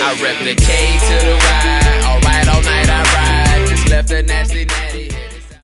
I rep the K to the Y. Alright, all night I ride. Just left a nasty natty.